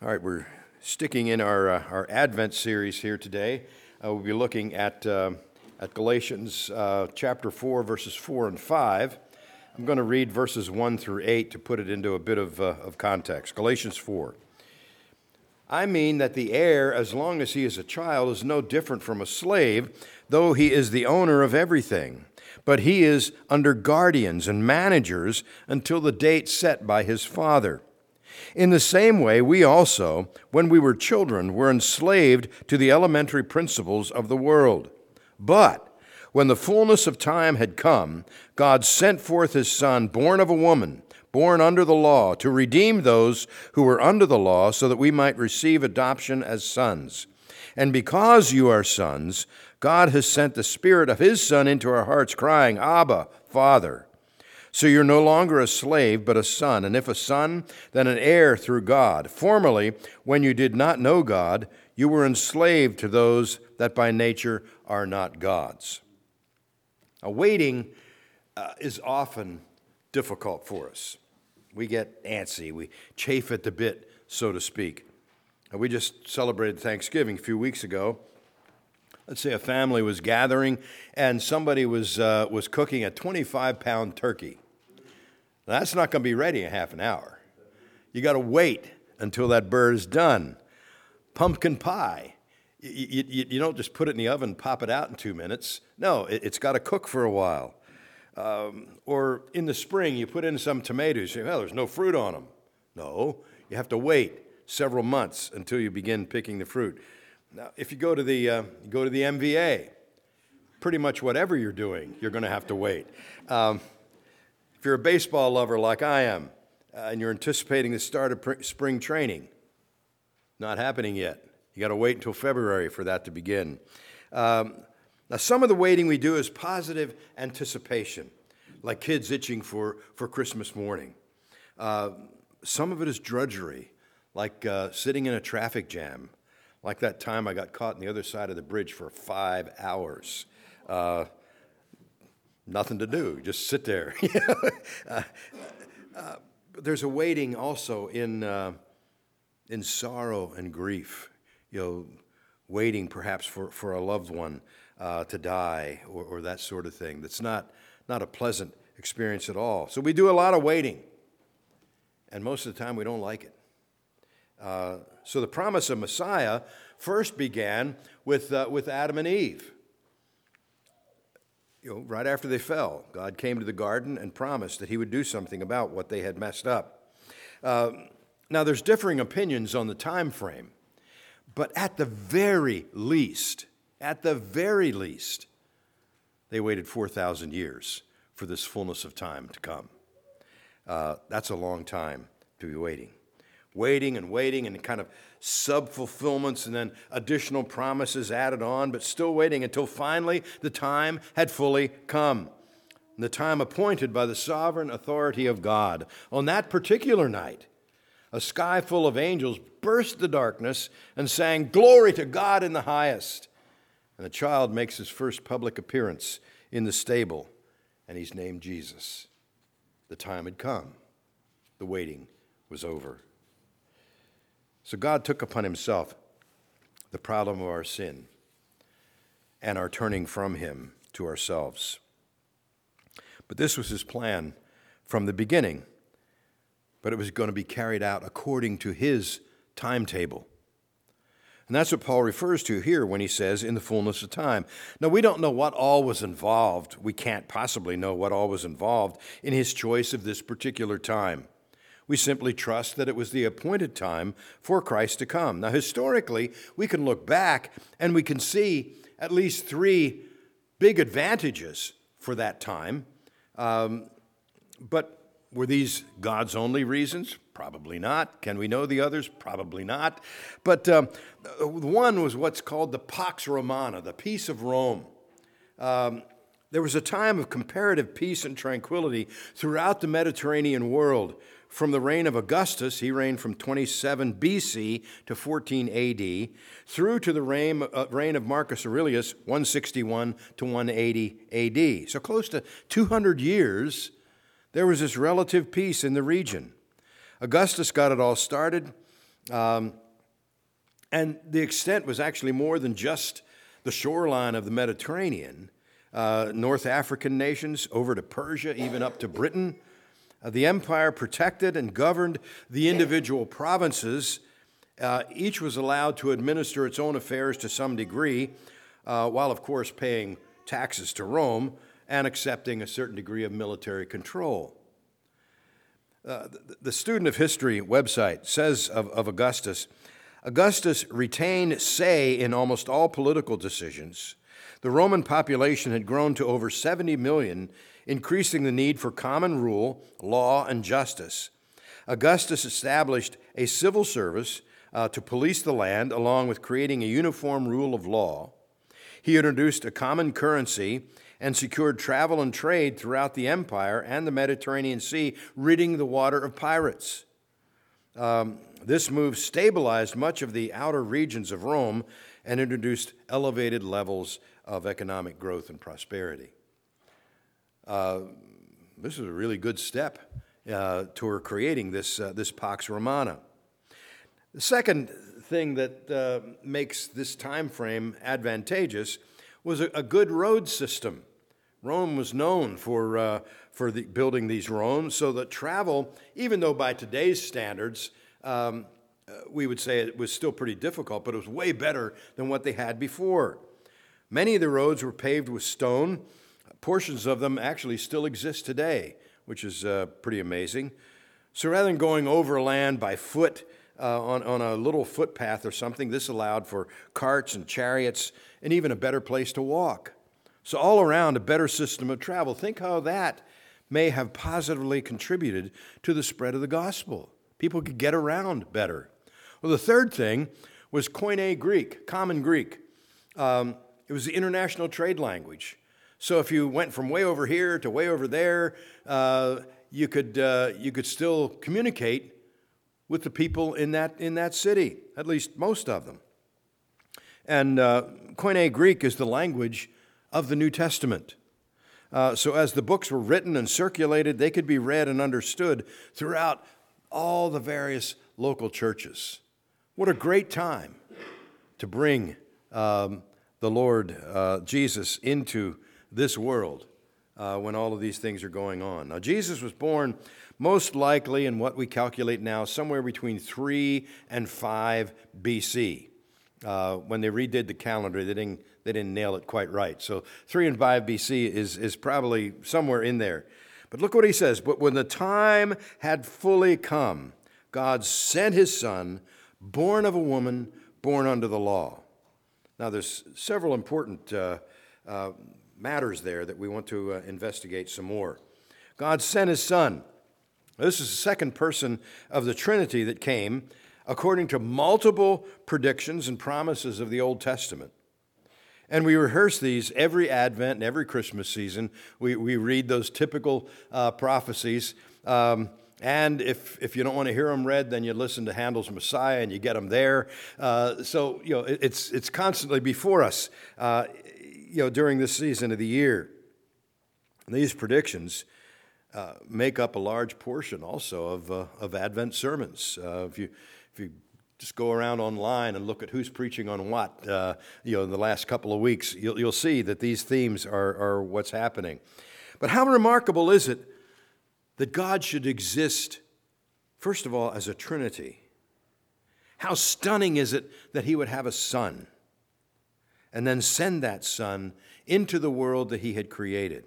All right, we're sticking in our Advent series here today. We'll be looking at Galatians chapter 4, verses 4 and 5. I'm going to read verses 1 through 8 to put it into a bit of context. Galatians 4. I mean that the heir, as long as he is a child, is no different from a slave, though he is the owner of everything. But he is under guardians and managers until the date set by his father. In the same way, we also, when we were children, were enslaved to the elementary principles of the world. But when the fullness of time had come, God sent forth his Son, born of a woman, born under the law, to redeem those who were under the law, so that we might receive adoption as sons. And because you are sons, God has sent the Spirit of his Son into our hearts, crying, Abba, Father. So you're no longer a slave, but a son, and if a son, then an heir through God. Formerly, when you did not know God, you were enslaved to those that by nature are not God's. Now, waiting is often difficult for us. We get antsy, we chafe at the bit, so to speak. We just celebrated Thanksgiving a few weeks ago. Let's say a family was gathering, and somebody was cooking a 25-pound turkey. Now, that's not going to be ready in half an hour. You got to wait until that bird is done. Pumpkin pie. You don't just put it in the oven and pop it out in 2 minutes. No, it's got to cook for a while. Or in the spring, you put in some tomatoes. You say, well, there's no fruit on them. No, you have to wait several months until you begin picking the fruit. Now, if you go to the MVA, pretty much whatever you're doing, you're going to have to wait. If you're a baseball lover like I am, and you're anticipating the start of spring training, not happening yet. You got to wait until February for that to begin. Now, some of the waiting we do is positive anticipation, like kids itching for Christmas morning. Some of it is drudgery, like sitting in a traffic jam, like that time I got caught on the other side of the bridge for 5 hours. Nothing to do, just sit there. There's a waiting also in sorrow and grief. Waiting perhaps for a loved one to die or that sort of thing. That's not a pleasant experience at all. So we do a lot of waiting, and most of the time we don't like it. So the promise of Messiah first began with Adam and Eve. Right after they fell, God came to the garden and promised that he would do something about what they had messed up. Now, there's differing opinions on the time frame, but at the very least, they waited 4,000 years for this fullness of time to come. That's a long time to be waiting. Waiting and kind of sub-fulfillments and then additional promises added on, but still waiting until finally the time had fully come. The time appointed by the sovereign authority of God. On that particular night, a sky full of angels burst the darkness and sang, "Glory to God in the highest." And the child makes his first public appearance in the stable, and he's named Jesus. The time had come. The waiting was over. So God took upon himself the problem of our sin and our turning from him to ourselves. But this was his plan from the beginning, but it was going to be carried out according to his timetable. And that's what Paul refers to here when he says, in the fullness of time. Now, we don't know what all was involved. We can't possibly know what all was involved in his choice of this particular time. We simply trust that it was the appointed time for Christ to come. Now, historically, we can look back and we can see at least 3 big advantages for that time. But were these God's only reasons? Probably not. Can we know the others? Probably not. But one was what's called the Pax Romana, the peace of Rome. There was a time of comparative peace and tranquility throughout the Mediterranean world. From the reign of Augustus, he reigned from 27 BC to 14 AD, through to the reign of Marcus Aurelius, 161 to 180 AD. So close to 200 years, there was this relative peace in the region. Augustus got it all started. And the extent was actually more than just the shoreline of the Mediterranean. North African nations over to Persia, even up to Britain. The empire protected and governed the individual provinces. Each was allowed to administer its own affairs to some degree, while of course paying taxes to Rome and accepting a certain degree of military control. The Student of History website says of Augustus, Augustus retained say in almost all political decisions. The Roman population had grown to over 70 million, increasing the need for common rule, law, and justice. Augustus established a civil service to police the land, along with creating a uniform rule of law. He introduced a common currency and secured travel and trade throughout the empire and the Mediterranean Sea, ridding the water of pirates. This move stabilized much of the outer regions of Rome and introduced elevated levels of economic growth and prosperity. This is a really good step toward creating this Pax Romana. The second thing that makes this time frame advantageous was a good road system. Rome was known for building these roads, so that travel, even though by today's standards we would say it was still pretty difficult, but it was way better than what they had before. Many of the roads were paved with stone. Portions of them actually still exist today, which is pretty amazing. So rather than going overland by foot on a little footpath or something, this allowed for carts and chariots and even a better place to walk. So all around, a better system of travel. Think how that may have positively contributed to the spread of the gospel. People could get around better. Well, the third thing was Koine Greek, Common Greek. It was the international trade language. So if you went from way over here to way over there, you could still communicate with the people in that city, at least most of them. And Koine Greek is the language of the New Testament. So as the books were written and circulated, they could be read and understood throughout all the various local churches. What a great time to bring the Lord Jesus into this world when all of these things are going on. Now, Jesus was born most likely in what we calculate now somewhere between 3 and 5 BC. When they redid the calendar, they didn't nail it quite right. So 3 and 5 BC is probably somewhere in there. But look what he says. But when the time had fully come, God sent his son, born of a woman, born under the law. Now, there's several important matters there that we want to investigate some more. God sent his son. This is the second person of the Trinity that came according to multiple predictions and promises of the Old Testament. And we rehearse these every Advent and every Christmas season. We read those typical prophecies. And if you don't want to hear them read, then you listen to Handel's Messiah and you get them there. So it's constantly before us, during this season of the year. And these predictions make up a large portion also of Advent sermons. If you just go around online and look at who's preaching on what, in the last couple of weeks, you'll see that these themes are what's happening. But how remarkable is it that God should exist, first of all, as a Trinity? How stunning is it that he would have a son and then send that son into the world that he had created?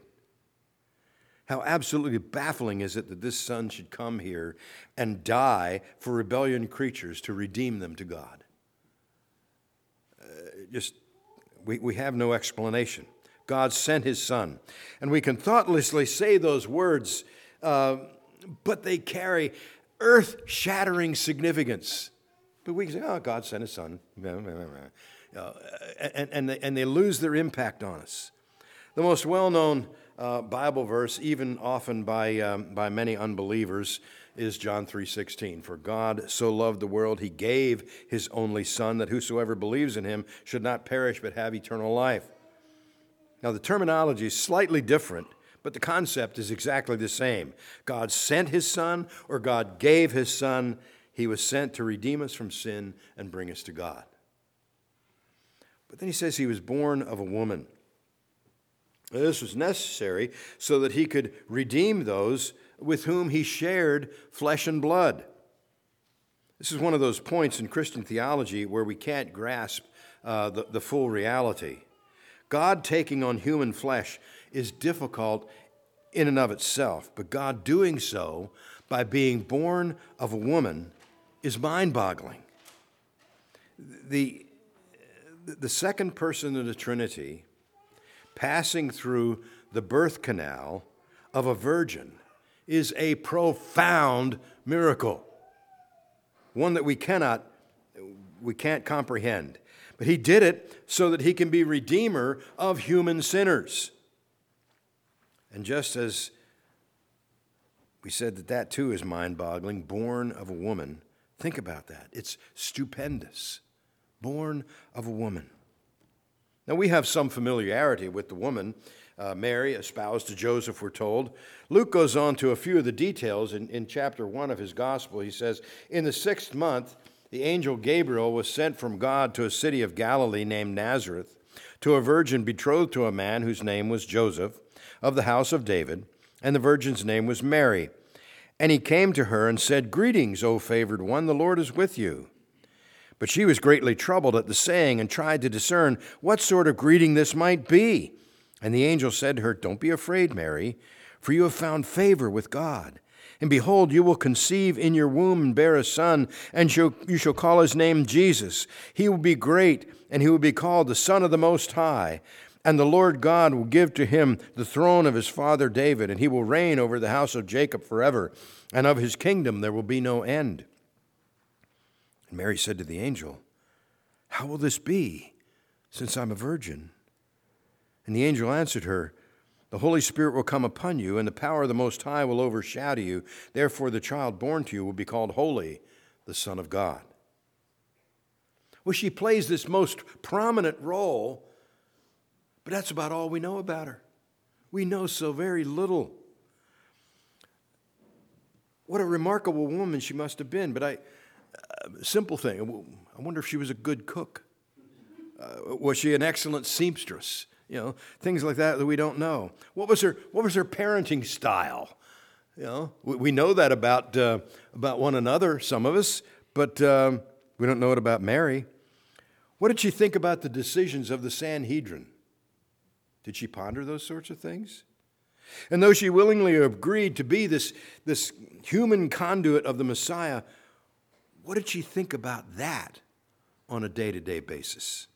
How absolutely baffling is it that this son should come here and die for rebellion creatures to redeem them to God? We have no explanation. God sent his son. And we can thoughtlessly say those words, but they carry earth-shattering significance. But we can say, oh, God sent his son. And they lose their impact on us. The most well-known Bible verse, even often by many unbelievers, is John 3:16. For God so loved the world, he gave his only Son, that whosoever believes in him should not perish but have eternal life. Now, the terminology is slightly different, but the concept is exactly the same. God sent his Son, or God gave his Son. He was sent to redeem us from sin and bring us to God. But then he says he was born of a woman. This was necessary so that he could redeem those with whom he shared flesh and blood. This is one of those points in Christian theology where we can't grasp the full reality. God taking on human flesh is difficult in and of itself, but God doing so by being born of a woman is mind-boggling. The second person of the Trinity passing through the birth canal of a virgin is a profound miracle, one that we can't comprehend. But he did it so that he can be redeemer of human sinners. And just as we said that too is mind-boggling, born of a woman, think about that. It's stupendous. Born of a woman. Now, we have some familiarity with the woman, Mary, espoused to Joseph, we're told. Luke goes on to a few of the details in chapter 1 of his gospel. He says, in the 6th month, the angel Gabriel was sent from God to a city of Galilee named Nazareth, to a virgin betrothed to a man whose name was Joseph, of the house of David, and the virgin's name was Mary. And he came to her and said, "Greetings, O favored one, the Lord is with you." But she was greatly troubled at the saying and tried to discern what sort of greeting this might be. And the angel said to her, "Don't be afraid, Mary, for you have found favor with God. And behold, you will conceive in your womb and bear a son, and you shall call his name Jesus. He will be great, and he will be called the Son of the Most High. And the Lord God will give to him the throne of his father David, and he will reign over the house of Jacob forever, and of his kingdom there will be no end." And Mary said to the angel, "How will this be, since I'm a virgin?" And the angel answered her, "The Holy Spirit will come upon you, and the power of the Most High will overshadow you. Therefore the child born to you will be called Holy, the Son of God." Well, she plays this most prominent role, but that's about all we know about her. We know so very little. What a remarkable woman she must have been. But simple thing, I wonder if she was a good cook. Was she an excellent seamstress? Things like that we don't know. What was her parenting style? We know that about one another, some of us, but we don't know it about Mary. What did she think about the decisions of the Sanhedrin? Did she ponder those sorts of things? And though she willingly agreed to be this human conduit of the Messiah, what did she think about that on a day-to-day basis?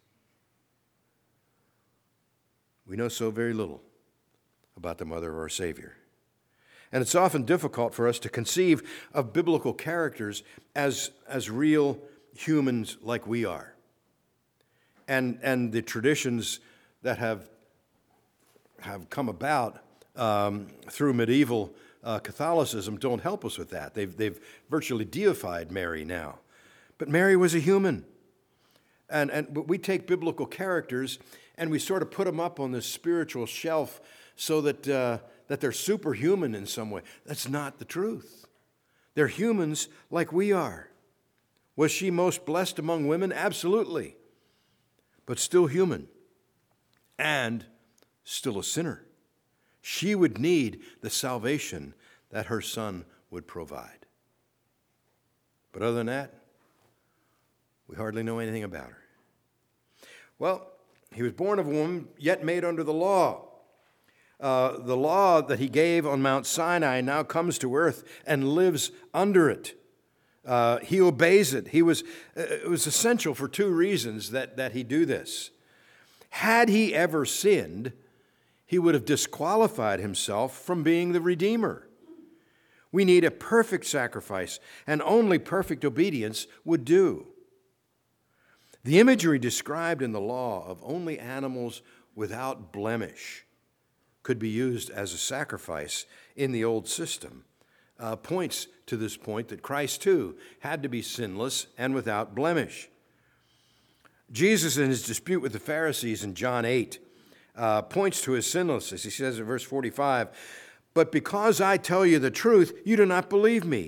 We know so very little about the mother of our Savior. And it's often difficult for us to conceive of biblical characters as real humans like we are. And the traditions that have come about through medieval Catholicism don't help us with that. They've virtually deified Mary now. But Mary was a human. But we take biblical characters and we sort of put them up on this spiritual shelf so that they're superhuman in some way. That's not the truth. They're humans like we are. Was she most blessed among women? Absolutely. But still human and still a sinner. She would need the salvation that her Son would provide. But other than that, we hardly know anything about her. Well, he was born of a woman, yet made under the law. The law that he gave on Mount Sinai now comes to earth and lives under it. He obeys it. It was essential for two reasons that he do this. Had he ever sinned, he would have disqualified himself from being the Redeemer. We need a perfect sacrifice, and only perfect obedience would do. The imagery described in the law of only animals without blemish could be used as a sacrifice in the old system. Points to this point that Christ, too, had to be sinless and without blemish. Jesus, in his dispute with the Pharisees in John 8, points to his sinlessness. He says in verse 45, "But because I tell you the truth, you do not believe me.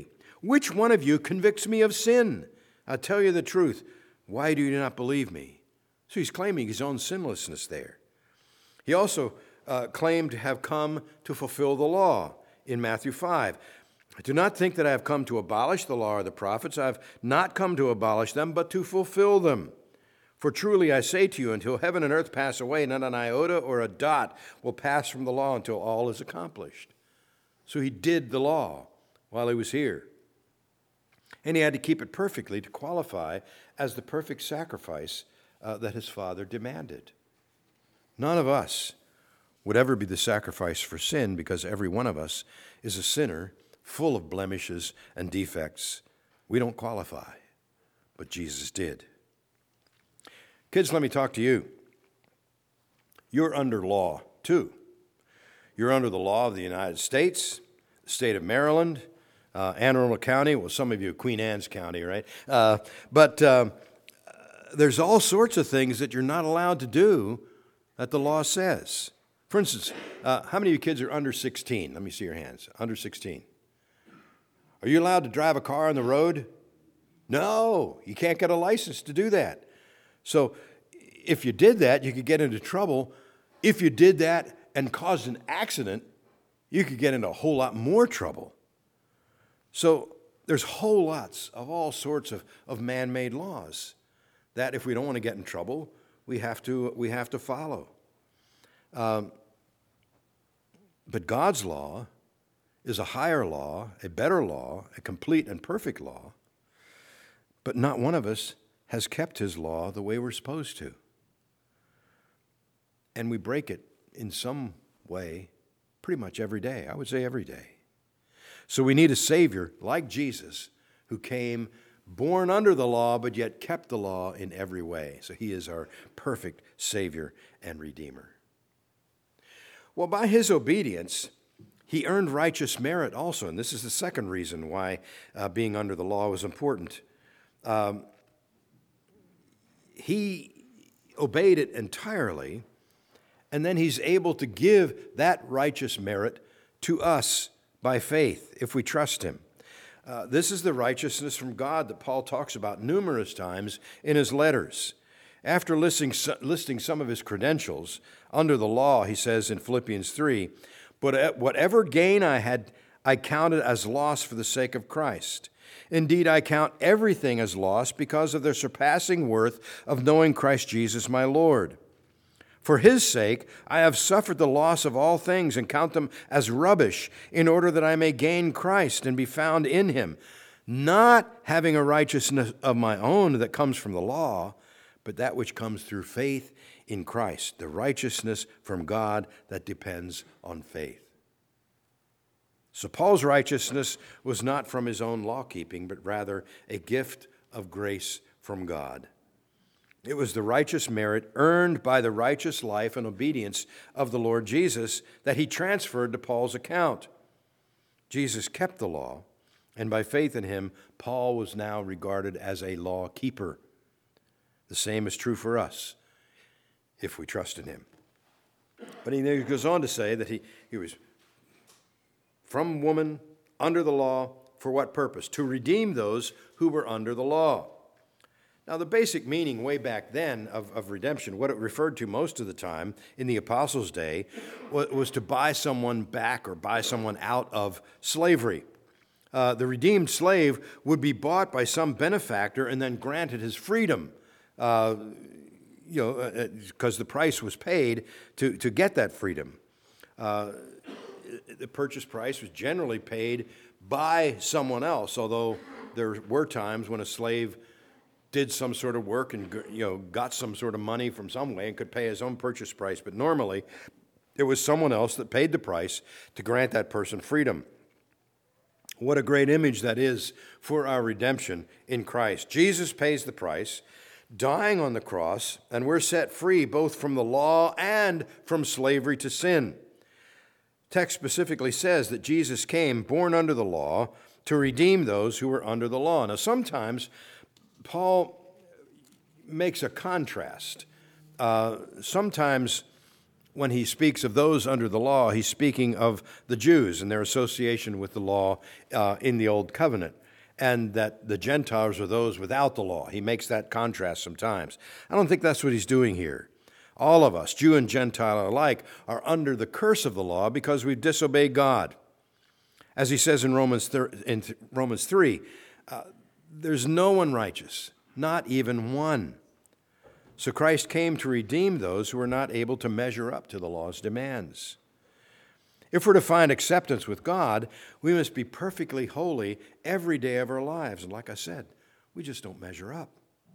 Which one of you convicts me of sin? I'll tell you the truth. Why do you not believe me? So he's claiming his own sinlessness there. He also claimed to have come to fulfill the law in Matthew 5. I do not think that I have come to abolish the law or the prophets. I have not come to abolish them, but to fulfill them. For truly I say to you, until heaven and earth pass away, not an iota or a dot will pass from the law until all is accomplished. So he did the law while he was here. And he had to keep it perfectly to qualify as the perfect sacrifice that his Father demanded. None of us would ever be the sacrifice for sin, because every one of us is a sinner full of blemishes and defects. We don't qualify, but Jesus did. Kids, let me talk to you. You're under law, too. You're under the law of the United States, the state of Maryland, Anne Arundel County. Well, some of you, Queen Anne's County, right? But there's all sorts of things that you're not allowed to do that the law says. For instance, how many of you kids are under 16? Let me see your hands. Under 16. Are you allowed to drive a car on the road? No, you can't get a license to do that. So if you did that, you could get into trouble. If you did that and caused an accident, you could get into a whole lot more trouble. So there's whole lots of all sorts of man-made laws that if we don't want to get in trouble, we have to follow. But God's law is a higher law, a better law, a complete and perfect law. But not one of us has kept his law the way we're supposed to. And we break it in some way pretty much every day. I would say every day. So we need a Savior like Jesus who came born under the law but yet kept the law in every way. So he is our perfect Savior and Redeemer. Well, by his obedience, he earned righteous merit also. And this is the second reason why being under the law was important. He obeyed it entirely, and then he's able to give that righteous merit to us by faith if we trust him. This is the righteousness from God that Paul talks about numerous times in his letters. After listing some of his credentials under the law, he says in Philippians 3, "But whatever gain I had, I counted as loss for the sake of Christ. Indeed, I count everything as loss because of the surpassing worth of knowing Christ Jesus my Lord. For his sake, I have suffered the loss of all things and count them as rubbish, in order that I may gain Christ and be found in him, not having a righteousness of my own that comes from the law, but that which comes through faith in Christ, the righteousness from God that depends on faith." So Paul's righteousness was not from his own law-keeping, but rather a gift of grace from God. It was the righteous merit earned by the righteous life and obedience of the Lord Jesus that he transferred to Paul's account. Jesus kept the law, and by faith in him, Paul was now regarded as a law keeper. The same is true for us if we trust in him. But he goes on to say that he was from woman, under the law, for what purpose? To redeem those who were under the law. Now, the basic meaning way back then of redemption, what it referred to most of the time in the apostles' day, was to buy someone back or buy someone out of slavery. The redeemed slave would be bought by some benefactor and then granted his freedom, because the price was paid to get that freedom. The purchase price was generally paid by someone else, although there were times when a slave did some sort of work and got some sort of money from some way and could pay his own purchase price. But normally, it was someone else that paid the price to grant that person freedom. What a great image that is for our redemption in Christ. Jesus pays the price, dying on the cross, and we're set free both from the law and from slavery to sin. Text specifically says that Jesus came born under the law to redeem those who were under the law. Now, sometimes Paul makes a contrast. Sometimes when he speaks of those under the law, he's speaking of the Jews and their association with the law in the Old Covenant. and that the Gentiles are those without the law. He makes that contrast sometimes. I don't think that's what he's doing here. All of us, Jew and Gentile alike, are under the curse of the law because we've disobeyed God. As he says in Romans 3, there's no one righteous, not even one. So Christ came to redeem those who are not able to measure up to the law's demands. If we're to find acceptance with God, we must be perfectly holy every day of our lives. And like I said, we just don't measure up.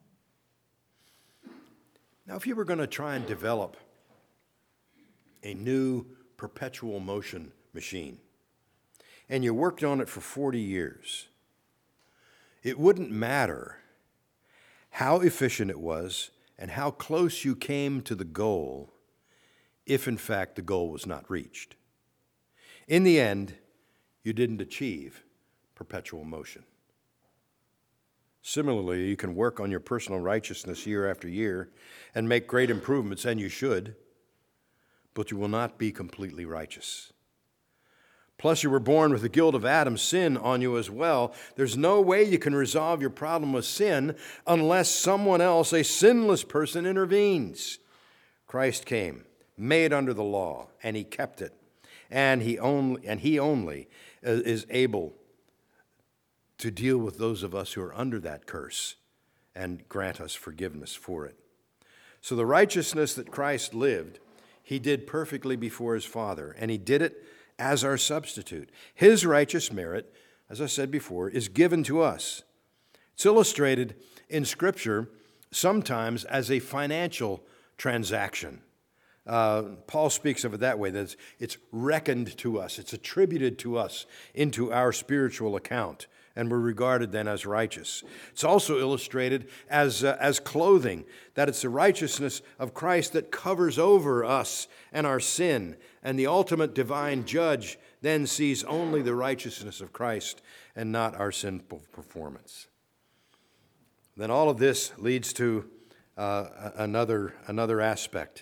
Now, if you were going to try and develop a new perpetual motion machine, and you worked on it for 40 years, it wouldn't matter how efficient it was and how close you came to the goal if, in fact, the goal was not reached. In the end, you didn't achieve perpetual motion. Similarly, you can work on your personal righteousness year after year and make great improvements, and you should, but you will not be completely righteous. Plus, you were born with the guilt of Adam's sin on you as well. There's no way you can resolve your problem with sin unless someone else, a sinless person, intervenes. Christ came, made under the law, and he kept it. And he only is able to deal with those of us who are under that curse and grant us forgiveness for it. So the righteousness that Christ lived, he did perfectly before his Father, and he did it as our substitute. His righteous merit, as I said before, is given to us. It's illustrated in Scripture sometimes as a financial transaction. Paul speaks of it that way, that it's reckoned to us, it's attributed to us into our spiritual account, and we're regarded then as righteous. It's also illustrated as clothing, that it's the righteousness of Christ that covers over us and our sin, and the ultimate divine judge then sees only the righteousness of Christ and not our sinful performance. Then all of this leads to another aspect.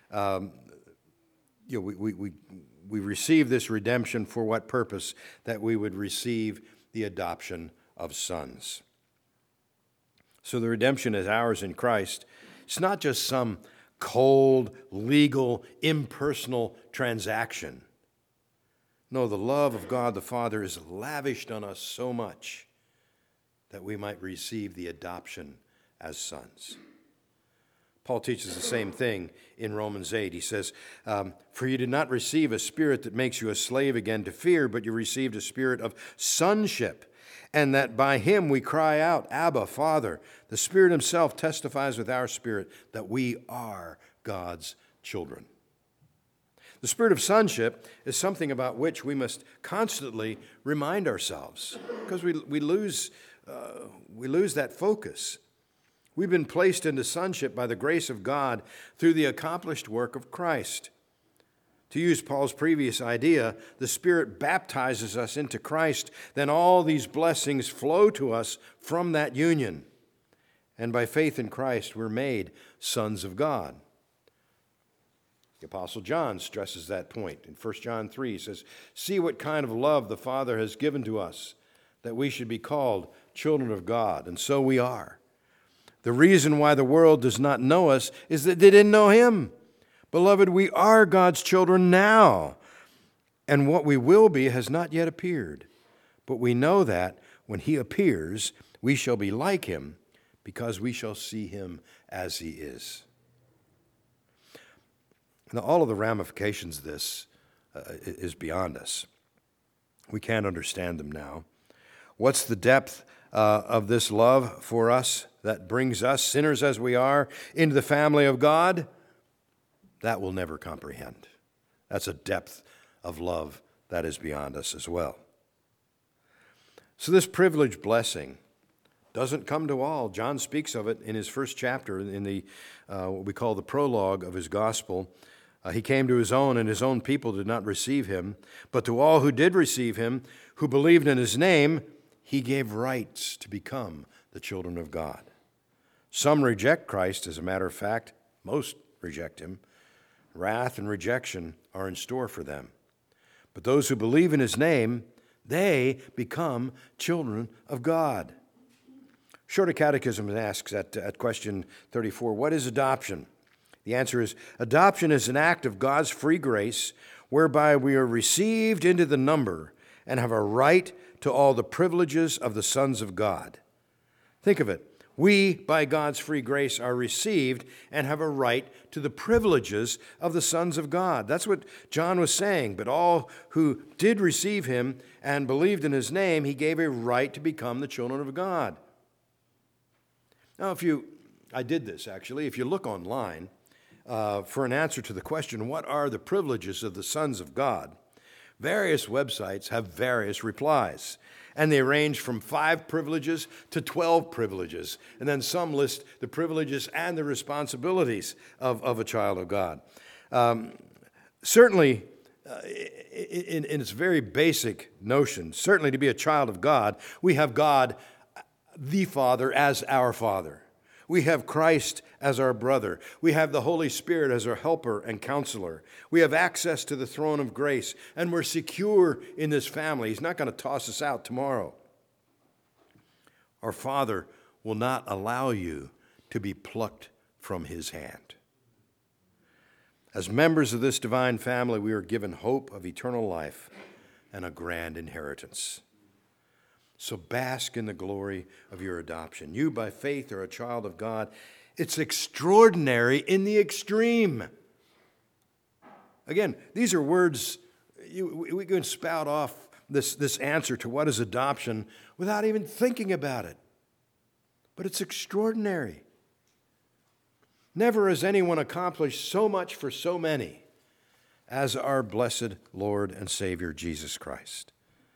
We receive this redemption for what purpose? That we would receive the adoption of sons. So the redemption is ours in Christ. It's not just some cold, legal, impersonal transaction. No, the love of God the Father is lavished on us so much that we might receive the adoption as sons. Paul teaches the same thing in Romans 8. He says, for you did not receive a spirit that makes you a slave again to fear, but you received a spirit of sonship, and that by him we cry out, Abba, Father. The Spirit himself testifies with our spirit that we are God's children. The spirit of sonship is something about which we must constantly remind ourselves, because we lose that focus. We've been placed into sonship by the grace of God through the accomplished work of Christ. To use Paul's previous idea, the Spirit baptizes us into Christ, then all these blessings flow to us from that union. And by faith in Christ, we're made sons of God. The Apostle John stresses that point. In 1 John 3, he says, see what kind of love the Father has given to us, that we should be called children of God, and so we are. The reason why the world does not know us is that they didn't know him. Beloved, we are God's children now, and what we will be has not yet appeared. But we know that when he appears, we shall be like him, because we shall see him as he is. Now, all of the ramifications of this is beyond us. We can't understand them now. What's the depth of this love for us that brings us, sinners as we are, into the family of God? That we'll never comprehend. That's a depth of love that is beyond us as well. So this privileged blessing doesn't come to all. John speaks of it in his first chapter, in the what we call the prologue of his gospel. He came to his own, and his own people did not receive him. But to all who did receive him, who believed in his name, he gave rights to become the children of God. Some reject Christ, as a matter of fact. Most reject him. Wrath and rejection are in store for them. But those who believe in his name, They become children of God. Shorter Catechism asks at question 34, what is adoption? The answer is, adoption is an act of God's free grace whereby we are received into the number and have a right to all the privileges of the sons of God. Think of it. We, by God's free grace, are received and have a right to the privileges of the sons of God. That's what John was saying. But all who did receive him and believed in his name, he gave a right to become the children of God. Now, I did this actually. If you look online for an answer to the question, what are the privileges of the sons of God? Various websites have various replies. And they range from 5 privileges to 12 privileges. And then some list the privileges and the responsibilities of a child of God. Certainly, in its very basic notion, certainly to be a child of God, we have God, the Father, as our Father. We have Christ as our brother. We have the Holy Spirit as our helper and counselor. We have access to the throne of grace, and we're secure in this family. He's not going to toss us out tomorrow. Our Father will not allow you to be plucked from his hand. As members of this divine family, we are given hope of eternal life and a grand inheritance. So bask in the glory of your adoption. You, by faith, are a child of God. It's extraordinary in the extreme. Again, these are words, we can spout off this answer to what is adoption without even thinking about it. But it's extraordinary. Never has anyone accomplished so much for so many as our blessed Lord and Savior, Jesus Christ.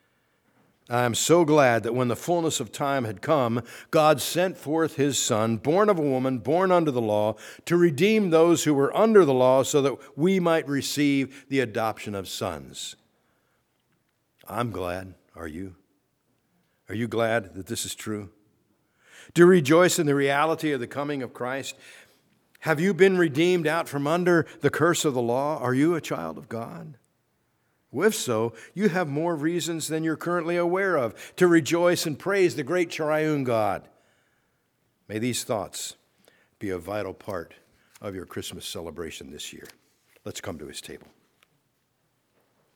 I am so glad that when the fullness of time had come, God sent forth his Son, born of a woman, born under the law, to redeem those who were under the law so that we might receive the adoption of sons. I'm glad. Are you? Are you glad that this is true? Do you rejoice in the reality of the coming of Christ? Have you been redeemed out from under the curse of the law? Are you a child of God? If so, you have more reasons than you're currently aware of to rejoice and praise the great triune God. May these thoughts be a vital part of your Christmas celebration this year. Let's come to his table.